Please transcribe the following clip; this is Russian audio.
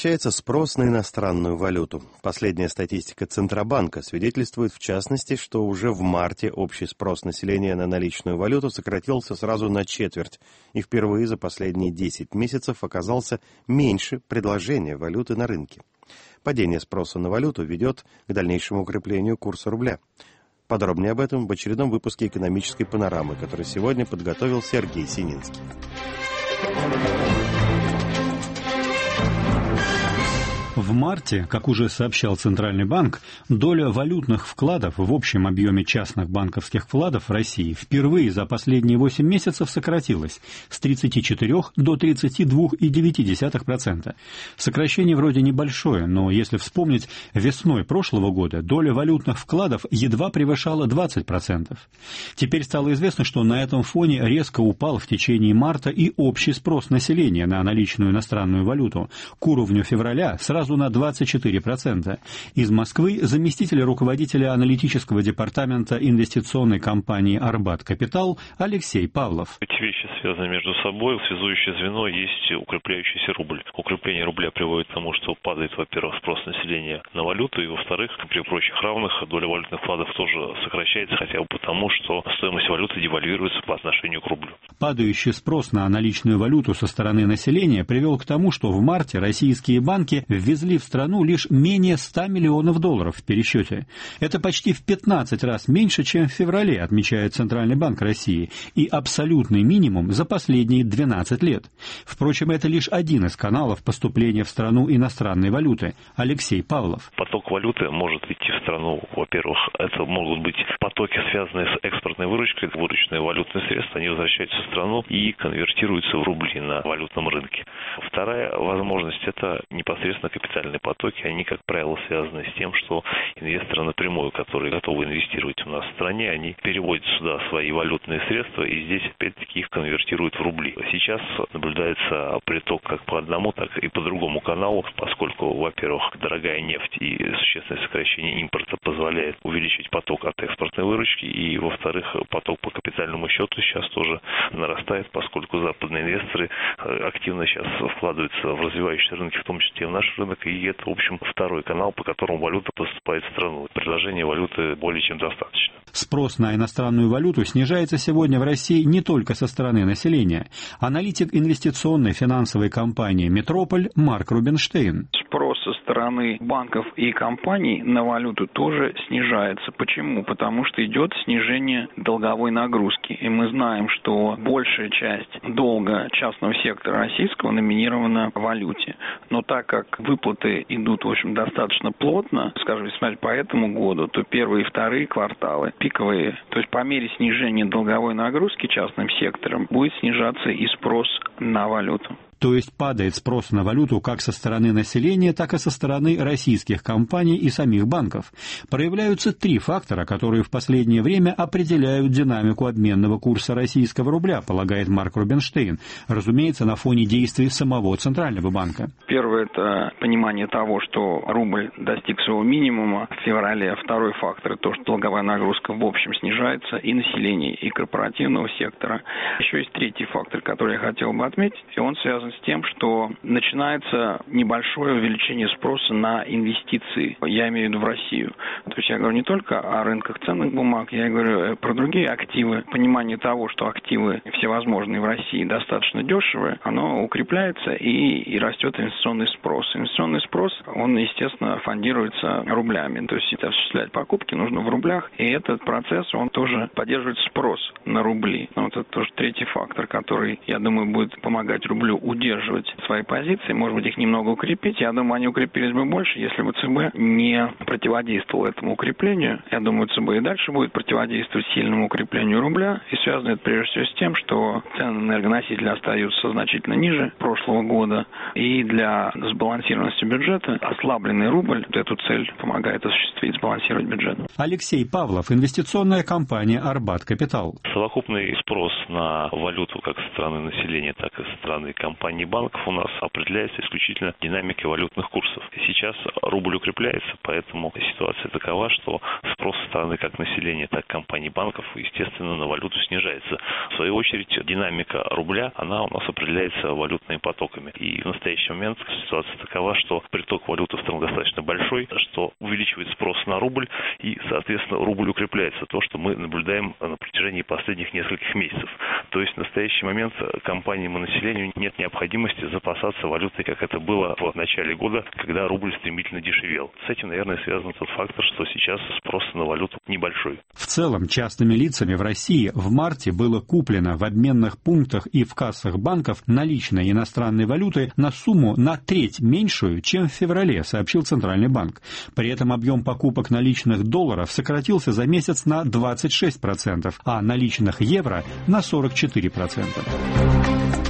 Сокращается спрос на иностранную валюту. Последняя статистика Центробанка свидетельствует, в частности, что уже в марте общий спрос населения на наличную валюту сократился сразу на четверть и впервые за последние 10 месяцев оказался меньше предложения валюты на рынке. Падение спроса на валюту ведет к дальнейшему укреплению курса рубля. Подробнее об этом в очередном выпуске «Экономической панорамы», который сегодня подготовил Сергей Сининский. В марте, как уже сообщал Центральный банк, доля валютных вкладов в общем объеме частных банковских вкладов в России впервые за последние 8 месяцев сократилась с 34 до 32,9%. Сокращение вроде небольшое, но если вспомнить, весной прошлого года доля валютных вкладов едва превышала 20%. Теперь стало известно, что на этом фоне резко упал в течение марта и общий спрос населения на наличную иностранную валюту. К уровню февраля сразу на 24%. Из Москвы заместитель руководителя аналитического департамента инвестиционной компании «Арбат Капитал» Алексей Павлов. Эти вещи связаны между собой. Связующее звено есть укрепляющийся рубль. Укрепление рубля приводит к тому, что падает, во-первых, спрос населения на валюту, и, во-вторых, при прочих равных доля валютных вкладов тоже сокращается, хотя бы потому, что стоимость валюты девальвируется по отношению к рублю. Падающий спрос на наличную валюту со стороны населения привел к тому, что в марте российские банки ввезли в страну лишь менее 100 миллионов долларов в пересчете. Это почти в 15 раз меньше, чем в феврале, отмечает Центральный банк России, и абсолютный минимум за последние 12 лет. Впрочем, это лишь один из каналов поступления в страну иностранной валюты. Алексей Павлов. Поток валюты может идти в страну. Во-первых, это могут быть потоки, связанные с экспортной выручкой. Вырученные валютные средства, они возвращаются в страну и конвертируются в рубли на валютном рынке. Вторая возможность – это непосредственно капитальные потоки. Они, как правило, связаны с тем, что инвесторы напрямую, которые готовы инвестировать у нас в стране, они переводят сюда свои валютные средства и здесь, опять-таки, их конвертируют в рубли. Сейчас наблюдается приток как по одному, так и по другому каналу, поскольку, во-первых, дорогая нефть и существенное сокращение импорта позволяет увеличить поток от экспортной выручки, и, во-вторых, поток по капитальному счету сейчас тоже нарастает, поскольку западные инвесторы активно сейчас вкладываются в развивающиеся рынки, в том числе и в наш рынок, и это, в общем, второй канал, по которому валюта поступает в страну. Предложение валюты более чем достаточно. Спрос на иностранную валюту снижается сегодня в России не только со стороны населения. Аналитик инвестиционной финансовой компании «Метрополь» Марк Рубинштейн. Спрос со стороны банков и компаний на валюту тоже снижается. Почему? Потому что идет снижение долговой нагрузки. И мы знаем, что большая часть долга частного сектора российского номинирована в валюте. Но так как выплаты идут, в общем, достаточно плотно, скажем, если смотреть по этому году, то первые и вторые кварталы пиковые. То есть по мере снижения долговой нагрузки частным сектором будет снижаться и спрос на валюту. То есть падает спрос на валюту как со стороны населения, так и со стороны российских компаний и самих банков. Проявляются три фактора, которые в последнее время определяют динамику обменного курса российского рубля, полагает Марк Рубинштейн. Разумеется, на фоне действий самого Центрального банка. Первое – это понимание того, что рубль достиг своего минимума в феврале. Второй фактор – то, что долговая нагрузка в общем снижается и населения, и корпоративного сектора. Еще есть третий фактор, который я хотел бы отметить, и он связан с тем, что начинается небольшое увеличение спроса на инвестиции, я имею в виду в Россию. То есть я говорю не только о рынках ценных бумаг, я говорю про другие активы. Понимание того, что активы всевозможные в России достаточно дешевые, оно укрепляется и растет инвестиционный спрос. Инвестиционный спрос, он, естественно, фондируется рублями. То есть осуществлять покупки нужно в рублях, и этот процесс, он тоже поддерживает спрос на рубли. Вот это тоже третий фактор, который, я думаю, будет помогать рублю удерживать свои позиции, может быть, их немного укрепить. Я думаю, они укрепились бы больше, если бы ЦБ не противодействовал этому укреплению. Я думаю, ЦБ и дальше будет противодействовать сильному укреплению рубля. И связано это прежде всего с тем, что цены на энергоносители остаются значительно ниже прошлого года. И для сбалансированности бюджета ослабленный рубль эту цель помогает осуществить, сбалансировать бюджет. Алексей Павлов, инвестиционная компания «Арбат Капитал». Совокупный спрос на валюту как со стороны населения, так и со стороны компаний компаний и банков у нас определяется исключительно динамикой валютных курсов. Сейчас рубль укрепляется, поэтому ситуация такова, что спрос со стороны как населения, так и компаний и банков, естественно, на валюту снижается. В свою очередь, динамика рубля, она у нас определяется валютными потоками. И в настоящий момент ситуация такова, что приток валюты в страну достаточно большой, что увеличивает спрос на рубль, и, соответственно, рубль укрепляется. То, что мы наблюдаем на протяжении последних нескольких месяцев. То есть в настоящий момент компаниям и населению нет необходимости запасаться валютой, как это было в начале года, когда рубль стремительно дешевел. С этим, наверное, связан тот фактор, что сейчас спрос на валюту небольшой. В целом, частными лицами в России в марте было куплено в обменных пунктах и в кассах банков наличной иностранной валюты на сумму на треть меньшую, чем в феврале, сообщил Центральный банк. При этом объем покупок наличных долларов сократился за месяц на 26%, а наличных евро на 44%.